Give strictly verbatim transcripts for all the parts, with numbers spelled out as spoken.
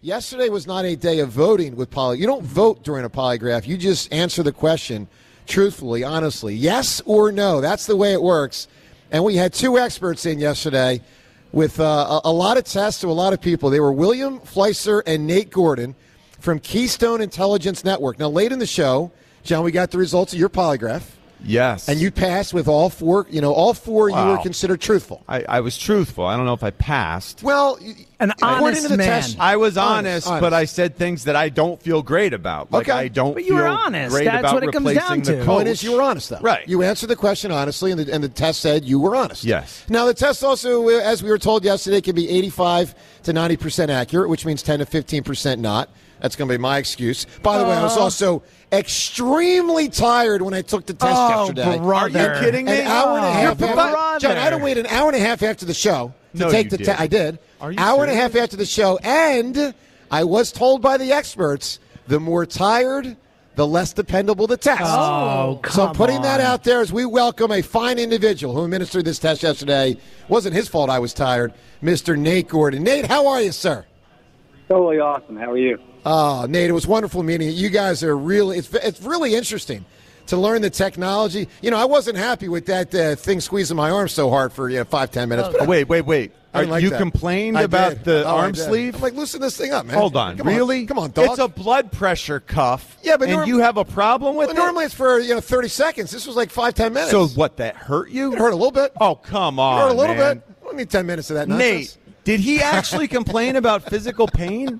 yesterday was not a day of voting with poly. You don't vote during a polygraph. You just answer the question truthfully, honestly. Yes or no. That's the way it works. And we had two experts in yesterday with uh, a, a lot of tests to a lot of people. They were William Fleiser and Nate Gordon from Keystone Intelligence Network. Now, late in the show, John, we got the results of your polygraph. Yes. And you passed with all four, you know, all four wow. you were considered truthful. I, I was truthful. I don't know if I passed. Well, an honest man. Test, I was honest, honest, honest, but I said things that I don't feel great about. Like, okay. I don't but you feel were honest. great That's about what it comes replacing down the to. coach. The point is you were honest, though. Right. You answered the question honestly, and the, and the test said you were honest. Yes. Now, the test also, as we were told yesterday, can be eighty-five to ninety percent accurate, which means ten to fifteen percent not. That's going to be my excuse. By the uh, way, I was also extremely tired when I took the test oh, yesterday. Brother. Are you kidding me? An hour and a half. Oh, after, John, I had to wait an hour and a half after the show to no, take you the test. I did. Are you hour serious? and a half after the show, and I was told by the experts, the more tired, the less dependable the test. Oh, come So I'm putting on. that out there as we welcome a fine individual who administered this test yesterday. It wasn't his fault I was tired, Mister Nate Gordon. Nate, how are you, sir? Totally awesome. How are you? Oh, Nate, it was wonderful meeting you. You guys are really, it's, it's really interesting to learn the technology. You know, I wasn't happy with that uh, thing squeezing my arm so hard for, you know, five, ten minutes. Oh, wait, wait, wait. I Are didn't like you that. complained I about did. the Oh, I arm did. sleeve? I'm like, loosen this thing up, man. Hold on. Come Really? Come on, dog. It's a blood pressure cuff. Yeah, but and norm- you have a problem with Well, it? normally it's for, you know, thirty seconds. This was like five, ten minutes. So what, that hurt you? It hurt a little bit. Oh, come It on, hurt a little man. bit. I don't need ten minutes of that nonsense. Nate, did he actually complain about physical pain?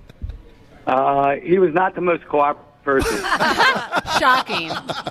Uh, he was not the most cooperative person. Shocking.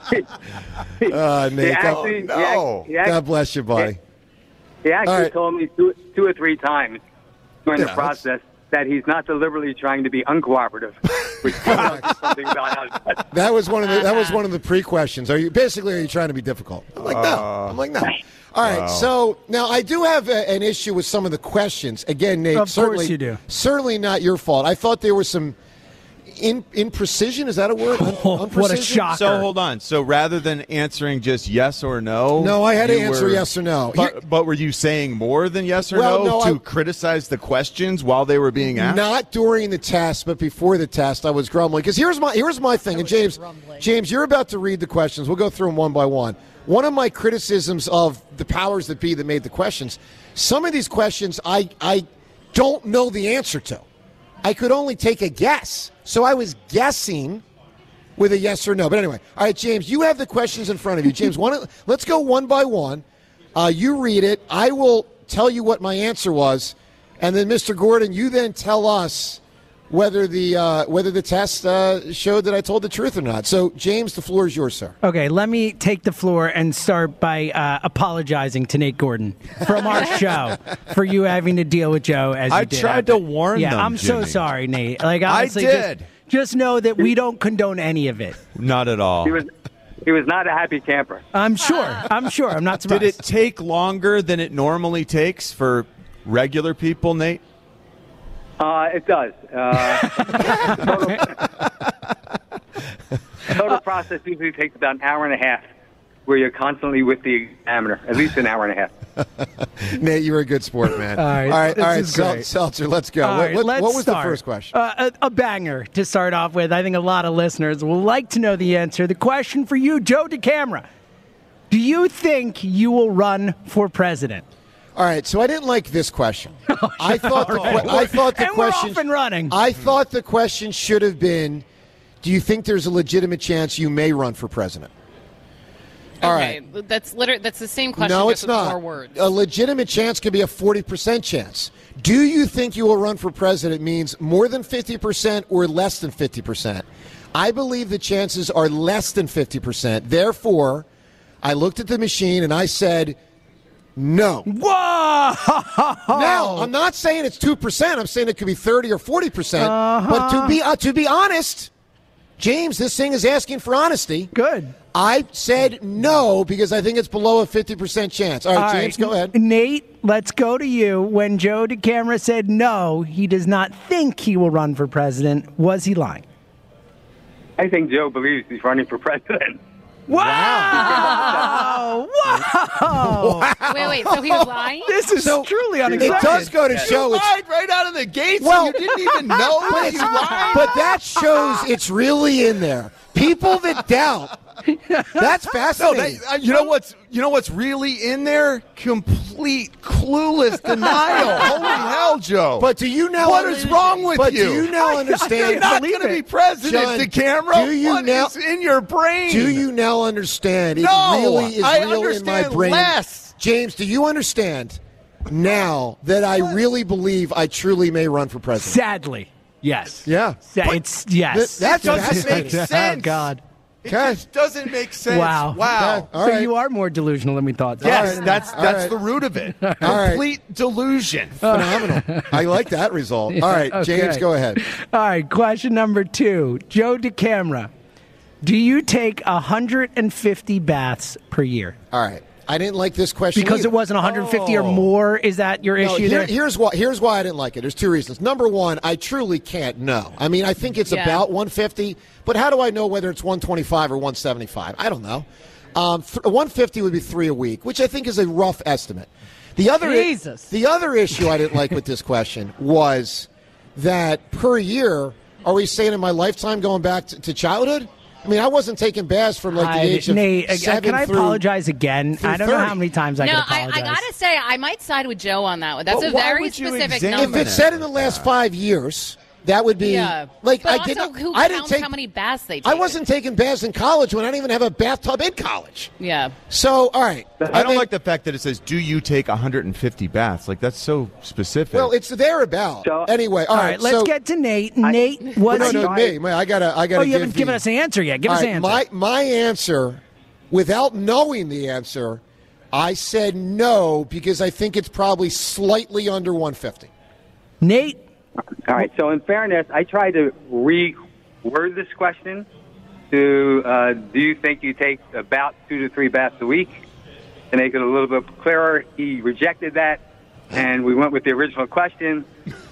Uh, Nate, He actually, oh, he ac- no. he ac- God bless you, buddy. He actually All right. told me two, two or three times during Yeah, the process that he's not deliberately trying to be uncooperative. Which tells us something about us. That was one of the that was one of the pre-questions. Are you basically are you trying to be difficult? I'm like no. Uh, I'm like no. All right. wow. So now I do have a, an issue with some of the questions. Again, Nate, Of course certainly you do. certainly not your fault. I thought there was some in imprecision. Is that a word? Un- Oh, what a unprecision? shocker. So hold on. So rather than answering just yes or no, No, I had to you answer were- yes or no. But, Here- but were you saying more than yes or Well, no, no, to I- criticize the questions while they were being asked? Not during the test, but before the test, I was grumbling. Because here's my here's my thing. And James, James, you're about to read the questions. We'll go through them one by one. One of my criticisms of the powers that be that made the questions, some of these questions I I don't know the answer to. I could only take a guess. So I was guessing with a yes or no. But anyway, all right, James, you have the questions in front of you. James, one, let's go one by one. Uh, you read it. I will tell you what my answer was. And then, Mister Gordon, you then tell us whether the uh, whether the test uh, showed that I told the truth or not. So, James, the floor is yours, sir. Okay, let me take the floor and start by uh, apologizing to Nate Gordon from our show for you having to deal with Joe as you I did. tried to warn yeah, them, I'm so Jimmy. sorry, Nate. Like honestly, I did. Just, just know that we don't condone any of it. Not at all. He was, he was not a happy camper. I'm sure. I'm sure. I'm not surprised. Did it take longer than it normally takes for regular people, Nate? Uh, it does. Uh, total, total process usually takes about an hour and a half, where you're constantly with the examiner, at least an hour and a half. Nate, you were a good sport, man. All right, all right, this all right is Sel- great. Seltzer, let's go. All What, right, what- let's what was start. the first question? Uh, a, a banger to start off with. I think a lot of listeners will like to know the answer. The question for you, Joe DeCamera. Do you think you will run for president? All right, so I didn't like this question. I thought the que- I thought the And we're question off and running. I thought the question should have been, do you think there's a legitimate chance you may run for president? All okay, right. that's liter- That's the same question. No, just it's with not. More words. A legitimate chance could be a forty percent chance. Do you think you will run for president means more than fifty percent or less than fifty percent? I believe the chances are less than fifty percent. Therefore, I looked at the machine and I said, no. Whoa! Now, I'm not saying it's two percent. I'm saying it could be thirty or forty percent. But to be uh, to be honest, James, this thing is asking for honesty. Good. I said no because I think it's below a fifty percent chance. All right, All James, right. go ahead. Nate, let's go to you. When Joe DeCamera said no, he does not think he will run for president. Was he lying? I think Joe believes he's running for president. Wow! Wow! Wait, wait. So he was lying? This is So, truly It unexpected. does go to show You it's lied right out of the gate, so Well- you didn't even know that you lied. But that shows it's really in there. People that doubt, that's No, fascinating. that, uh, you know what's you know what's really in there? Complete clueless denial. Holy hell, Joe! but do you now? What is wrong with but you? do you now You're understand? not believe going to it. be president, John, the camera. do you What now- is in your brain? Do you now understand? It No, really is I real in my understand brain. less. James, do you understand now that I really believe I truly may run for president? Sadly, yes. Yeah. Sa- it's yes. Th- that's It doesn't fascinating. make sense. Oh God! It just doesn't make sense. Wow! Wow. All so right. you are more delusional than we thought. Yes, right. that's All that's right. the root of it. right. Complete delusion. Phenomenal. I like that result. All right, James, Okay. go ahead. All right, question number two. Joe DeCamera, do you take one hundred fifty baths per year? All right. I didn't like this question Because either. it wasn't one hundred fifty or more. Is that your No, issue here- there? here's why. Here's why I didn't like it. There's two reasons. Number one, I truly can't know. I mean, I think it's Yeah. about one fifty, but how do I know whether it's one twenty-five or one seventy-five? I don't know. Um, th- one fifty would be three a week, which I think is a rough estimate. The other, Jesus. the other issue I didn't like with this question was that per year, are we saying in my lifetime going back to, to childhood? I mean, I wasn't taking baths from like the I- age of Nate, uh, seven can I through- apologize again? through I don't know thirty. how many times I no, can I, apologize. I gotta say, I might side with Joe on that one. That's But a why very would you specific examine number. If it's said in the last five years, that would be yeah, like but I also, didn't. who I didn't counts take how many baths they take? I wasn't taking baths in college when I didn't even have a bathtub in college. Yeah. So, all right. I don't think- like the fact that it says, "Do you take one hundred fifty baths?" Like that's so specific. Well, it's thereabout. So- Anyway, All right, let's so, get to Nate. Nate, was No, he? no, me. me, I gotta. I gotta. Oh, you give haven't the- given us an answer yet. Give All us right, an answer. My my answer, without knowing the answer, I said no because I think it's probably slightly under one fifty. Nate, All right. So, in fairness, I tried to reword this question to uh, do you think you take about two to three baths a week? To make it a little bit clearer, he rejected that, and we went with the original question,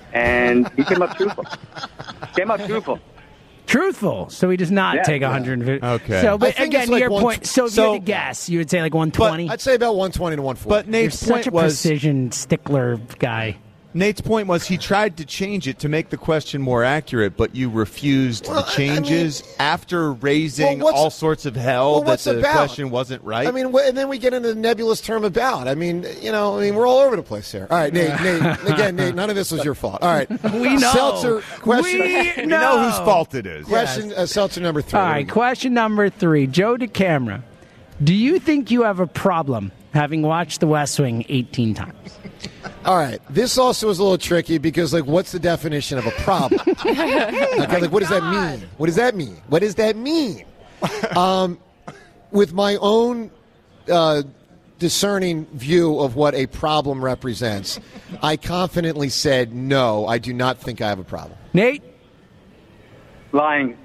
and he came up truthful. Came up truthful. truthful. So he does not Yeah. take Yeah. one hundred fifty. Okay. So, I but think again, it's like your one- point. So if so- you had to guess, you would say like one twenty. I'd say about one twenty to one forty. but You're Nate's such point a was precision stickler guy. Nate's point was he tried to change it to make the question more accurate, but you refused Well, the I- I changes after raising Well, what's- all sorts of hell well, that what's the about? question wasn't right. I mean, wh- and then we get into the nebulous term about. I mean, you know, I mean, we're all over the place here. All right, Nate, Nate, again, Nate, none of this was your fault. All right. We know. Seltzer, question, We we know whose fault it is. question uh, Seltzer number three. All right, question number three. Joe DeCamera, do you think you have a problem having watched The West Wing eighteen times? All right. This also is a little tricky because, like, what's the definition of a problem? Okay, like, what does that mean? What does that mean? What does that mean? Um, with my own uh, discerning view of what a problem represents, I confidently said, no, I do not think I have a problem. Nate? Lying.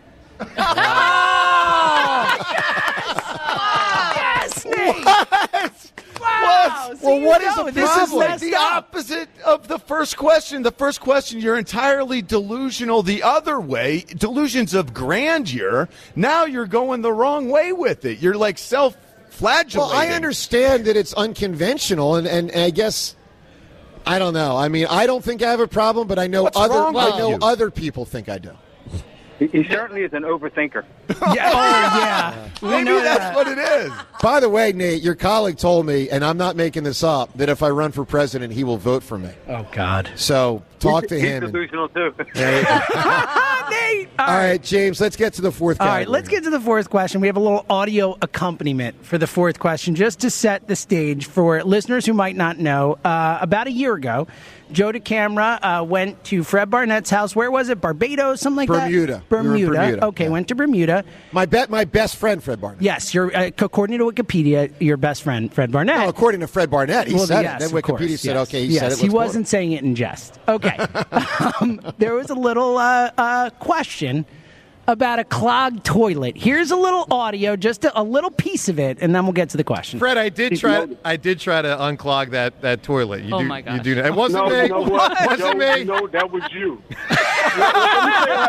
Yes, Nate! Wow. Well, what is go. the This is problem? messed the up. opposite of the first question. The first question, you're entirely delusional the other way, delusions of grandeur. Now you're going the wrong way with it. You're like self-flagellating. Well, I understand that it's unconventional, and, and, and I guess I don't know. I mean, I don't think I have a problem, but I know What's other wrong with I know you? other people think I do. He, he certainly is an overthinker. Yeah, oh, yeah. We Maybe know that's that. what it is. By the way, Nate, your colleague told me, and I'm not making this up, that if I run for president, he will vote for me. Oh, God. So talk to He's him. and- delusional, too. Nate! All right, James, let's get to the fourth All category. right, let's get to the fourth question. We have a little audio accompaniment for the fourth question, just to set the stage for listeners who might not know. Uh, about a year ago, Joe DeCamera uh, went to Fred Barnett's house. Where was it? Barbados, something like Bermuda. that? We were in Bermuda. Bermuda, Okay, yeah. went to Bermuda. My bet, my best friend, Fred Barnett. Yes, you're, uh, according to Wikipedia, your best friend, Fred Barnett. No, according to Fred Barnett, he Well, said yes, it. Then of Wikipedia course, said, yes. okay, he yes, said it. he let's quote wasn't it. saying it in jest. Okay. um, there was a little uh, uh, question about a clogged toilet. Here's a little audio, just a, a little piece of it, and then we'll get to the question. Fred, I did try. I did try to unclog that, that toilet. You Oh do, my gosh. You do. It wasn't No, me. you know what? It wasn't Joe, me. you know, that was you. Let me say that. So,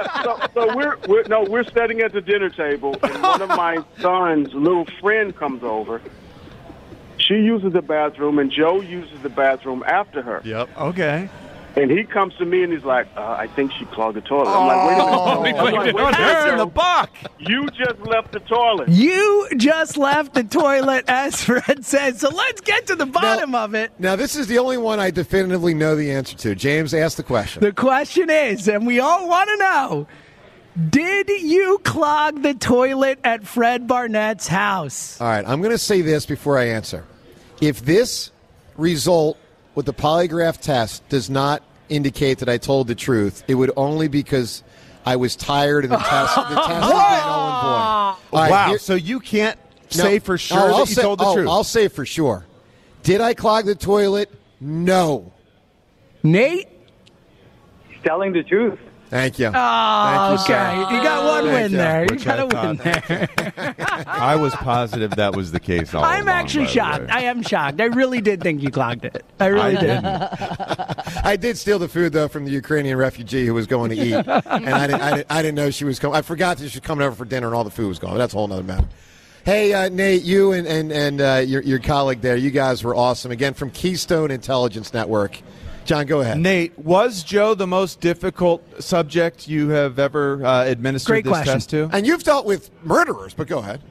So we're, we're no, we're sitting at the dinner table, and one of my son's little friend comes over. She uses the bathroom, and Joe uses the bathroom after her. Yep. Okay. And he comes to me and he's like, uh, I think she clogged the toilet. I'm like, wait a minute. Oh, I'm like, wait a minute, turn the Joe. buck. You just left the toilet. You just left the toilet, as Fred said. So let's get to the bottom of it. Now, this is the only one I definitively know the answer to. James, ask the question. The question is, and we all want to know, did you clog the toilet at Fred Barnett's house? All right, I'm going to say this before I answer. If this result with the polygraph test does not indicate that I told the truth, it would only because I was tired of the test. The test had been null and void. All right, wow. here- So you can't No, say for sure no, that I'll you say- told the oh, truth. I'll say for sure. Did I clog the toilet? No. Nate? He's telling the truth. Thank you. Oh, Thank you, sir. okay. You got one Thank win you. there. You Which got I a win thought- there. I was positive that was the case all I'm along, actually by the shocked. way. I am shocked. I really did think you clogged it. I really I did. didn't. I did steal the food though from the Ukrainian refugee who was going to eat, and I didn't, I didn't. I didn't know she was coming. I forgot that she was coming over for dinner, and all the food was gone. That's a whole other matter. Hey, uh, Nate, you and and and uh, your your colleague there, you guys were awesome. Again, from Keystone Intelligence Network. John, go ahead. Nate, was Joe the most difficult subject you have ever uh, administered Great this question. test to? And you've dealt with murderers, but go ahead.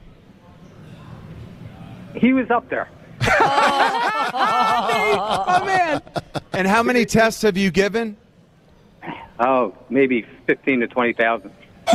He was up there. Oh, man. And how many tests have you given? Oh, maybe fifteen to twenty thousand.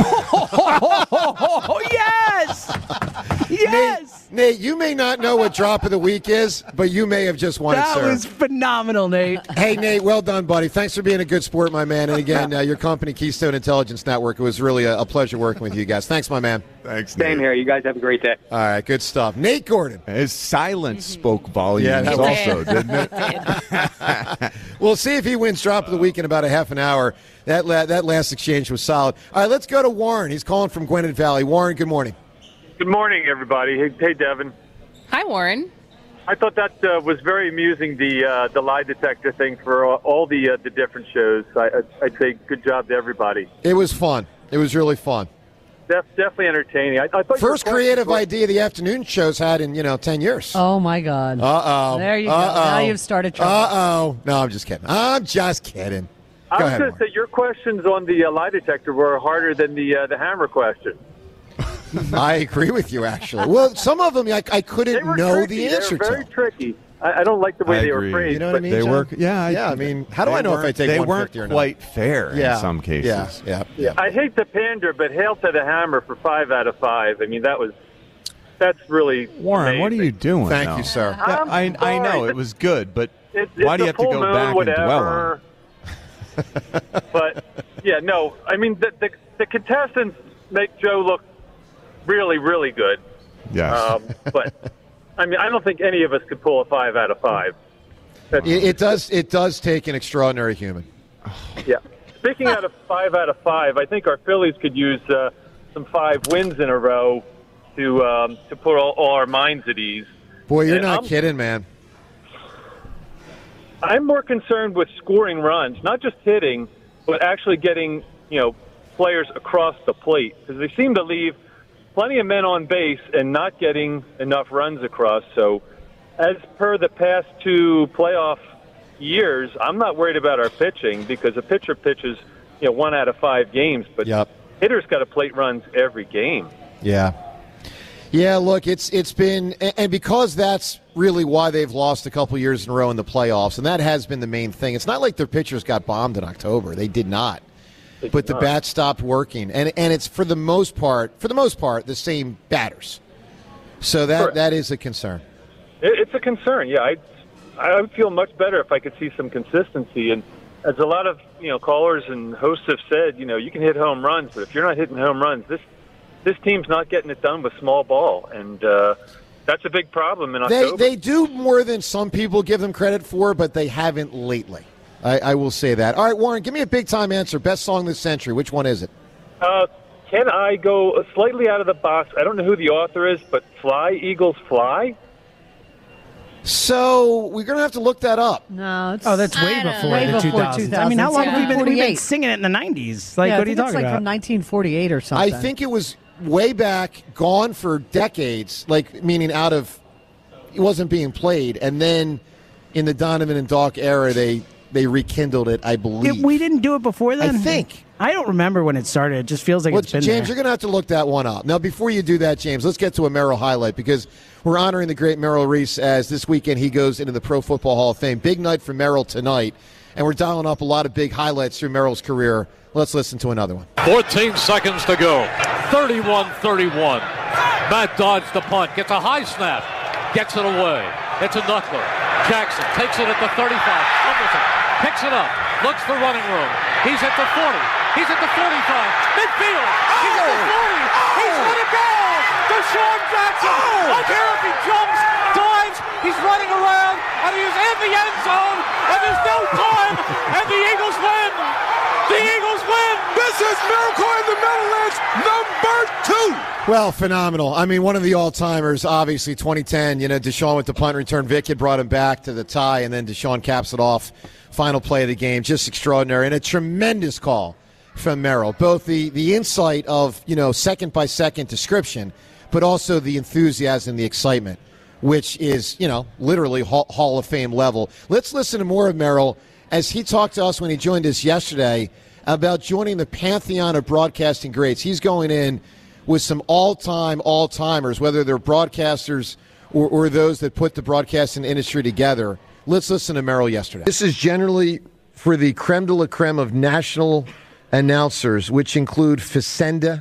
Oh, yes. Yes. Nate, Nate, you may not know what drop of the week is, but you may have just won it, That sir. was phenomenal, Nate. Hey, Nate, well done, buddy. Thanks for being a good sport, my man. And again, uh, your company, Keystone Intelligence Network, it was really a, a pleasure working with you guys. Thanks, my man. Thanks, Same here. You guys have a great day. All right, good stuff. Nate Gordon. His silence spoke volumes Yeah, that also, was- didn't it? We'll see if he wins drop of the week in about a half an hour. That la- that last exchange was solid. All right, let's go to Warren. He's calling from Gwinnett Valley. Warren, good morning. Good morning, everybody. Hey, hey Devin. Hi, Warren. I thought that uh, was very amusing, the uh, the lie detector thing for all, all the uh, the different shows. I, I'd- I'd say good job to everybody. It was fun. It was really fun. Def, definitely entertaining. I, I thought your First question creative was- idea the afternoon shows had in, you know, ten years. Oh, my God. Uh-oh. There you go. Uh-oh. Now you've started trouble. Uh-oh. No, I'm just kidding. I'm just kidding. I Go was ahead, going to Warren. say your questions on the uh, lie detector were harder than the uh, the hammer question. I agree with you, actually. Well, some of them I, I They couldn't were know tricky. the answer they were very to. tricky. I, I don't like the way I they agree. were phrased. You know what I but mean? They John? were, yeah. I, Yeah, I mean, how do they I know if I weren't- take They one weren't fifty or not? quite fair Yeah. in some cases. Yeah, yeah, yeah. I hate to pander, but hail to the hammer for five out of five. I mean, that was that's really Warren, what are amazing. you doing? Thank now? you, sir. Yeah, I'm I, I know sorry. it was good, but It- why it's do you a have to full go moon, back and dwell on it? whatever. But yeah, no. I mean, the, the the contestants make Joe look really, really good. Yes. Um, but I mean, I don't think any of us could pull a five out of five. That's, It, it does. It does take an extraordinary human. yeah. Speaking out of five out of five, I think our Phillies could use uh, some five wins in a row to um, to put all, all our minds at ease. Boy, you're And not I'm- kidding, man. I'm more concerned with scoring runs, not just hitting, but actually getting, you know, players across the plate, because they seem to leave plenty of men on base and not getting enough runs across. So as per the past two playoff years, I'm not worried about our pitching because a pitcher pitches, you know, one out of five games, but Yep. hitters got to plate runs every game. Yeah. Yeah, look, it's it's been, and and because that's really why they've lost a couple years in a row in the playoffs, and that has been the main thing. It's not like their pitchers got bombed in October; they did not. They But did the not. bat stopped working, and and it's for the most part, for the most part, the same batters. So that Correct. that is a concern. It, it's a concern. Yeah, I I would feel much better if I could see some consistency. And as a lot of you know callers and hosts have said, you know, you can hit home runs, but if you're not hitting home runs, this this team's not getting it done with small ball, and uh, that's a big problem in They October. they do more than some people give them credit for, but they haven't lately. I, I will say that. All right, Warren, give me a big time answer. Best song this century. Which one is it? Uh, can I go slightly out of the box? I don't know who the author is, but Fly, Eagles, Fly. So we're going to have to look that up. No, it's Oh, that's way I don't before know. the Way two before thousands. two thousands. I mean, how long have we been, we've been forty-eight. singing it in the nineties? Like, yeah, what I are you think it's talking like about? from nineteen forty-eight or something. I think it was way back, gone for decades, like meaning out of, it wasn't being played. And then in the Donovan and Doc era, they, they rekindled it, I believe. It- we didn't do it before then? I think. I don't remember when it started. It just feels like Well, it's been James, there. you're going to have to look that one up. Now, before you do that, James, let's get to a Merrill highlight because we're honoring the great Merrill Reese as this weekend he goes into the Pro Football Hall of Fame. Big night for Merrill tonight, and we're dialing up a lot of big highlights through Merrill's career. Let's listen to another one. fourteen seconds to go. thirty-one thirty-one. Matt dodged the punt. Gets a high snap. Gets it away. It's a knuckler. Jackson takes it at the thirty-five. Fumbles it. Picks it up. Looks for running room. He's at the forty. He's at the forty-five. Midfield. He's at the forty. He's let it go. Deshaun Jackson. I don't care if he jumps, dives. He's running around, and he is in the end zone. And there's no time. And the Eagles win. The Eagles win. This is Miracle in the Meadowlands number two. Well, phenomenal. I mean, one of the all-timers, obviously, twenty ten. You know, Deshaun with the punt return. Vic had brought him back to the tie, and then Deshaun caps it off. Final play of the game. Just extraordinary. And a tremendous call from Merrill. Both the, the insight of, you know, second-by-second description, but also the enthusiasm, the excitement, which is, you know, literally Hall, Hall of Fame level. Let's listen to more of Merrill as he talked to us when he joined us yesterday about joining the pantheon of broadcasting greats. He's going in with some all-time, all-timers, whether they're broadcasters or, or those that put the broadcasting industry together. Let's listen to Merrill yesterday. This is generally for the creme de la creme of national announcers, which include Facenda,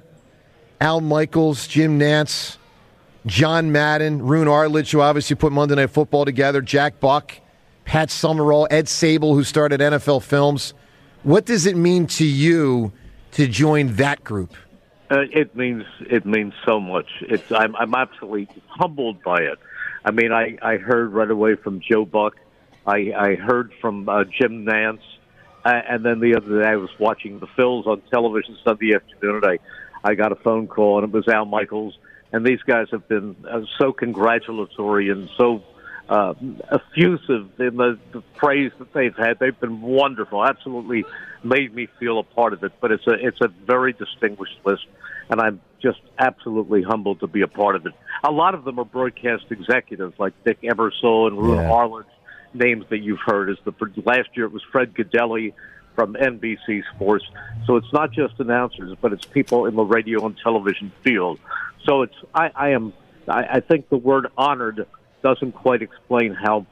Al Michaels, Jim Nantz, John Madden, Roone Arledge, who obviously put Monday Night Football together, Jack Buck, Pat Summerall, Ed Sable, who started N F L Films. What does it mean to you to join that group? Uh, it means it means so much. It's I'm I'm absolutely humbled by it. I mean, I, I heard right away from Joe Buck. I, I heard from uh, Jim Nantz. Uh, and then the other day I was watching the Phils on television Sunday afternoon, and I, I got a phone call, and it was Al Michaels. And these guys have been uh, so congratulatory and so uh, effusive in the, the praise that they've had. They've been wonderful, absolutely made me feel a part of it. But it's a it's a very distinguished list, and I'm just absolutely humbled to be a part of it. A lot of them are broadcast executives like Dick Ebersol and Roone Yeah. Arledge, names that you've heard. As the last year it was Fred Godelli from N B C Sports. So it's not just announcers, but it's people in the radio and television field. So it's I, I am I, I think the word honored doesn't quite explain how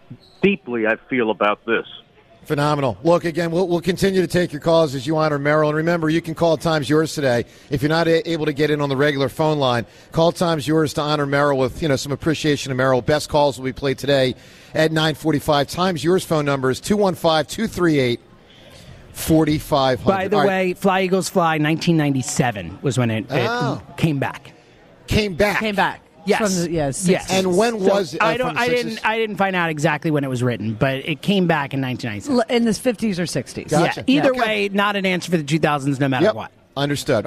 deeply I feel about this. Phenomenal. Look, again, we'll, we'll continue to take your calls as you honor Merrill. And remember, you can call Time's Yours today. If you're not a- able to get in on the regular phone line, call Time's Yours to honor Merrill with, you know, some appreciation of Merrill. Best calls will be played today at nine forty-five. Time's Yours phone number is two one five, two three eight, four five zero zero. By the All right. way, Fly Eagles Fly, nineteen ninety-seven was when it, it Oh. came back. Came back. Came back. Yes. From the, yes. Yes. And when So was it? I Uh, don't. from the I sixties? didn't. I didn't find out exactly when it was written, but it came back in nineteen ninety-seven. In the fifties or sixties. Gotcha. Yeah. Either Okay. way, not an answer for the two thousands, no matter Yep. what. Understood.